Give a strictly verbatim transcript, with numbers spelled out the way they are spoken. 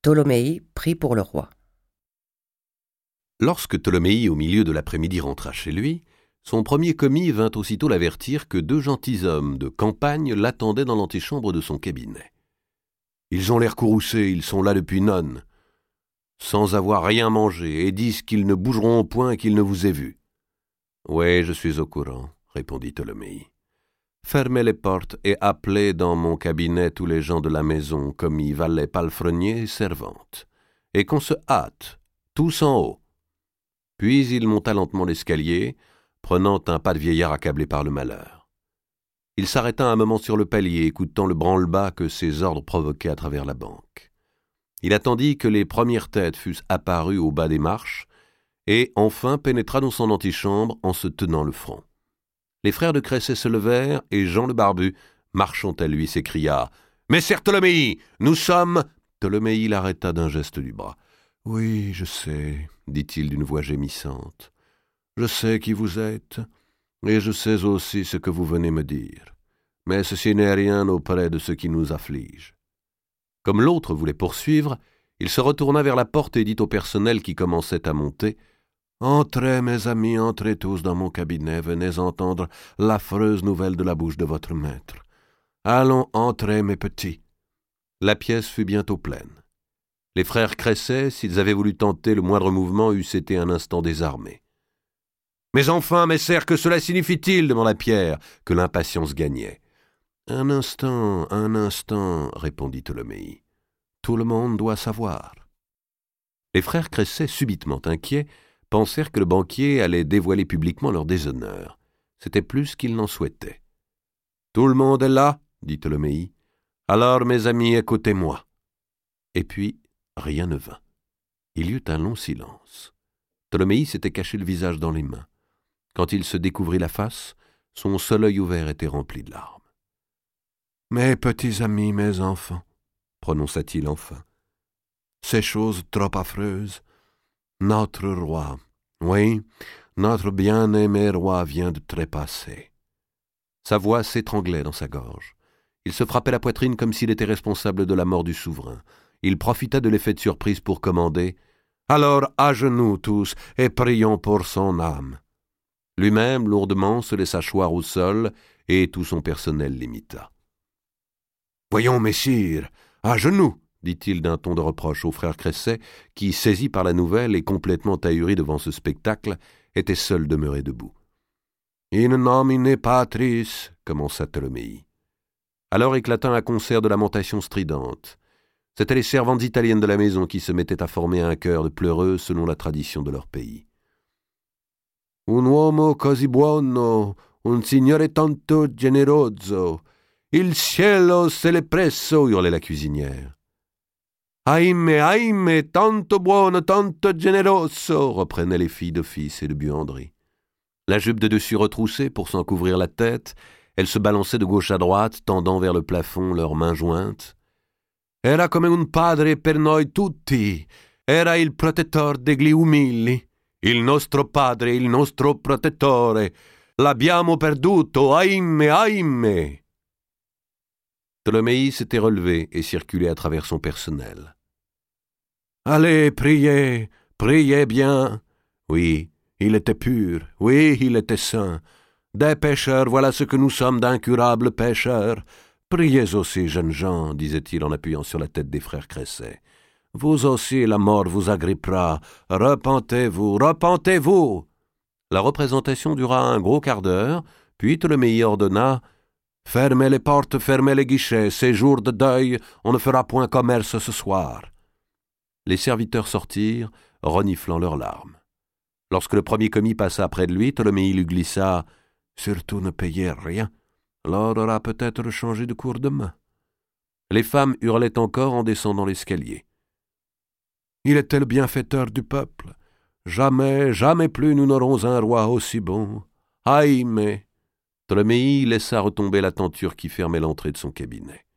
Ptolémée prie pour le roi. Lorsque Ptolémée, au milieu de l'après-midi, rentra chez lui, son premier commis vint aussitôt l'avertir que deux gentilshommes de campagne l'attendaient dans l'antichambre de son cabinet. « Ils ont l'air courroucés, ils sont là depuis nonne, sans avoir rien mangé, et disent qu'ils ne bougeront point qu'ils ne vous aient vu. »« Oui, je suis au courant, » répondit Ptolémée. « Fermez les portes et appelez dans mon cabinet tous les gens de la maison, commis, valets, palefreniers et servantes, et qu'on se hâte, tous en haut. » Puis il monta lentement l'escalier, prenant un pas de vieillard accablé par le malheur. Il s'arrêta un moment sur le palier, écoutant le branle-bas que ses ordres provoquaient à travers la banque. Il attendit que les premières têtes fussent apparues au bas des marches, et enfin pénétra dans son antichambre en se tenant le front. Les frères de Cresset se levèrent, et Jean le barbu, marchant à lui, s'écria « Messire Ptolémée, nous sommes… » Ptolémée l'arrêta d'un geste du bras. « Oui, je sais, » dit-il d'une voix gémissante. « Je sais qui vous êtes, et je sais aussi ce que vous venez me dire. Mais ceci n'est rien auprès de ce qui nous afflige. » Comme l'autre voulait poursuivre, il se retourna vers la porte et dit au personnel qui commençait à monter « Entrez, mes amis, entrez tous dans mon cabinet, venez entendre l'affreuse nouvelle de la bouche de votre maître. Allons, entrez, mes petits. » La pièce fut bientôt pleine. Les frères Cresset, s'ils avaient voulu tenter le moindre mouvement, eussent été un instant désarmés. « Mais enfin, messire, que cela signifie-t-il » demanda Pierre, que l'impatience gagnait. « Un instant, un instant, » répondit Ptolémée. « Tout le monde doit savoir. » Les frères Cresset, subitement inquiets, pensèrent que le banquier allait dévoiler publiquement leur déshonneur. C'était plus qu'ils n'en souhaitaient. « Tout le monde est là » dit Ptolémée. « Alors, mes amis, écoutez-moi. » Et puis, rien ne vint. Il y eut un long silence. Ptolémée s'était caché le visage dans les mains. Quand il se découvrit la face, son seul œil ouvert était rempli de larmes. « Mes petits amis, mes enfants, » prononça-t-il enfin, « ces choses trop affreuses. Notre roi, oui, notre bien-aimé roi vient de trépasser. » Sa voix s'étranglait dans sa gorge. Il se frappait la poitrine comme s'il était responsable de la mort du souverain. Il profita de l'effet de surprise pour commander « Alors, à genoux tous, et prions pour son âme. » Lui-même, lourdement, se laissa choir au sol, et tout son personnel l'imita. « Voyons, messire, à genoux !» dit-il d'un ton de reproche au frère Cresset, qui, saisi par la nouvelle et complètement ahuri devant ce spectacle, était seul demeuré debout. « In nomine Patris » commença Ptolémée. Alors éclata un concert de lamentations stridentes. C'étaient les servantes italiennes de la maison qui se mettaient à former un chœur de pleureux selon la tradition de leur pays. « Un uomo così buono, un signore tanto generoso, il cielo se l'è presso » hurlait la cuisinière. « Ahimè, ahimè, tanto buono, tanto generoso » reprenaient les filles d'office et de buanderie. La jupe de dessus retroussée pour s'en couvrir la tête, elles se balançaient de gauche à droite, tendant vers le plafond leurs mains jointes. « Era come un padre per noi tutti, era il protettor degli umili. Il nostro padre, il nostro protettore, l'abbiamo perduto, ahimè, ahimè » Ptolémée s'était relevé et circulait à travers son personnel. « Allez, priez, priez bien. » Oui, il était pur, oui, il était saint. Des pécheurs, voilà ce que nous sommes, d'incurables pécheurs. Priez aussi, jeunes gens, disait-il en appuyant sur la tête des frères Cresset. Vous aussi, la mort vous agrippera. Repentez-vous, repentez-vous. La représentation dura un gros quart d'heure, puis Ptolémée ordonna « Fermez les portes, fermez les guichets, c'est jour de deuil, on ne fera point commerce ce soir. » Les serviteurs sortirent, reniflant leurs larmes. Lorsque le premier commis passa près de lui, Ptolémée lui glissa « Surtout ne payez rien, l'or aura peut-être changé de cours demain. » Les femmes hurlaient encore en descendant l'escalier. « Il était le bienfaiteur du peuple. Jamais, jamais plus nous n'aurons un roi aussi bon. Ahimè » Ptolémée laissa retomber la tenture qui fermait l'entrée de son cabinet.